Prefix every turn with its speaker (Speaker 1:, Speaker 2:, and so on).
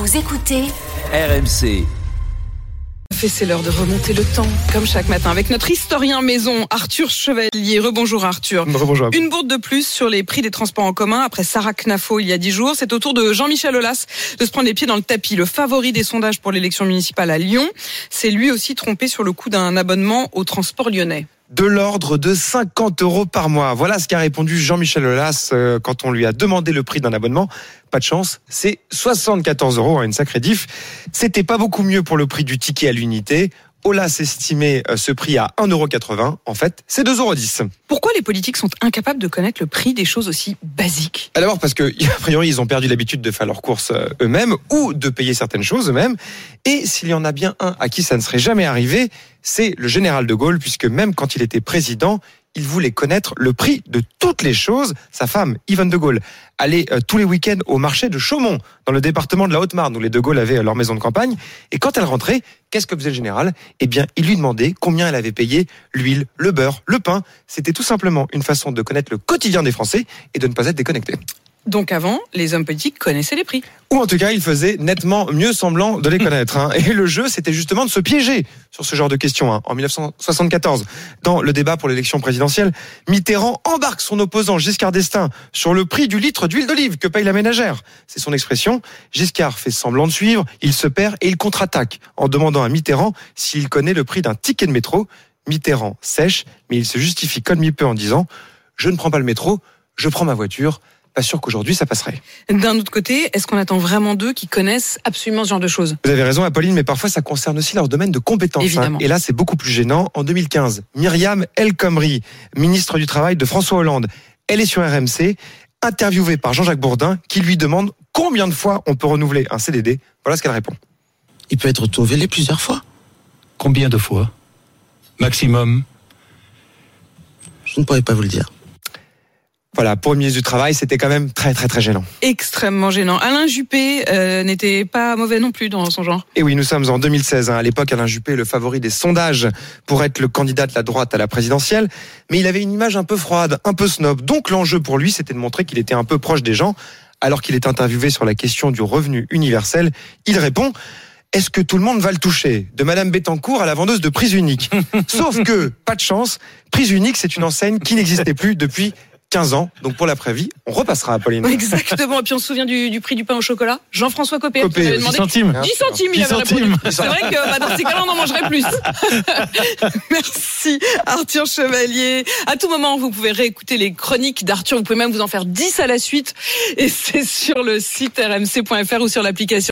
Speaker 1: Vous écoutez
Speaker 2: RMC.
Speaker 3: C'est l'heure de remonter le temps, comme chaque matin, avec notre historien maison, Arthur Chevalier. Rebonjour Arthur.
Speaker 4: Rebonjour.
Speaker 3: Une bourde de plus sur les prix des transports en commun après Sarah Knafo il y a 10 jours. C'est au tour de Jean-Michel Aulas de se prendre les pieds dans le tapis. Le favori des sondages pour l'élection municipale à Lyon s'est lui aussi trompé sur le coût d'un abonnement au transport lyonnais.
Speaker 4: De l'ordre de 50 € par mois. Voilà ce qu'a répondu Jean-Michel Aulas quand on lui a demandé le prix d'un abonnement. Pas de chance, c'est 74 €, une sacrée diff. C'était pas beaucoup mieux pour le prix du ticket à l'unité. Aulas estimait ce prix à 1,80 €. En fait, c'est 2,10 €.
Speaker 3: Pourquoi les politiques sont incapables de connaître le prix des choses aussi basiques ?
Speaker 4: D'abord parce que, a priori, ils ont perdu l'habitude de faire leurs courses eux-mêmes ou de payer certaines choses eux-mêmes. Et s'il y en a bien un à qui ça ne serait jamais arrivé, c'est le général de Gaulle, puisque même quand il était président, il voulait connaître le prix de toutes les choses. Sa femme, Yvonne de Gaulle, allait tous les week-ends au marché de Chaumont, dans le département de la Haute-Marne, où les de Gaulle avaient leur maison de campagne. Et quand elle rentrait, qu'est-ce que faisait le général ? Eh bien, il lui demandait combien elle avait payé l'huile, le beurre, le pain. C'était tout simplement une façon de connaître le quotidien des Français et de ne pas être déconnecté.
Speaker 3: Donc avant, les hommes politiques connaissaient les prix.
Speaker 4: Ou en tout cas, ils faisaient nettement mieux semblant de les connaître. Et le jeu, c'était justement de se piéger sur ce genre de questions. En 1974, dans le débat pour l'élection présidentielle, Mitterrand embarque son opposant Giscard d'Estaing sur le prix du litre d'huile d'olive que paye la ménagère. C'est son expression. Giscard fait semblant de suivre, il se perd et il contre-attaque en demandant à Mitterrand s'il connaît le prix d'un ticket de métro. Mitterrand sèche, mais il se justifie comme il peut en disant « Je ne prends pas le métro, je prends ma voiture ». Pas sûr qu'aujourd'hui ça passerait.
Speaker 3: D'un autre côté, est-ce qu'on attend vraiment d'eux qui connaissent absolument ce genre de choses ?
Speaker 4: Vous avez raison, Apolline, mais parfois ça concerne aussi leur domaine de compétences.
Speaker 3: Évidemment.
Speaker 4: Et là, c'est beaucoup plus gênant. En 2015, Myriam El Khomri, ministre du Travail de François Hollande, elle est sur RMC, interviewée par Jean-Jacques Bourdin, qui lui demande combien de fois on peut renouveler un CDD. Voilà ce qu'elle répond.
Speaker 5: Il peut être renouvelé plusieurs fois.
Speaker 6: Combien de fois ? Maximum ?
Speaker 5: Je ne pourrais pas vous le dire.
Speaker 4: Voilà, pour le ministre du Travail, c'était quand même très très très gênant.
Speaker 3: Extrêmement gênant. Alain Juppé n'était pas mauvais non plus dans son genre.
Speaker 4: Et oui, nous sommes en 2016. À l'époque, Alain Juppé, le favori des sondages pour être le candidat de la droite à la présidentielle. Mais il avait une image un peu froide, un peu snob. Donc l'enjeu pour lui, c'était de montrer qu'il était un peu proche des gens. Alors qu'il est interviewé sur la question du revenu universel, il répond... Est-ce que tout le monde va le toucher ? De Madame Bettencourt à la vendeuse de prise unique. Sauf que, pas de chance, prise unique, c'est une enseigne qui n'existait plus depuis 15 ans. Donc pour l'après-vie, on repassera à Pauline.
Speaker 3: Exactement. Et puis on se souvient du prix du pain au chocolat. Jean-François Copé.
Speaker 4: Copé,
Speaker 3: Qui avait demandé
Speaker 6: 10 centimes.
Speaker 3: 10 centimes, il
Speaker 6: 10
Speaker 3: avait répondu.
Speaker 6: centimes.
Speaker 3: C'est vrai que dans ces cas-là, on en mangerait plus. Merci Arthur Chevalier. À tout moment, vous pouvez réécouter les chroniques d'Arthur. Vous pouvez même vous en faire 10 à la suite. Et c'est sur le site rmc.fr ou sur l'application.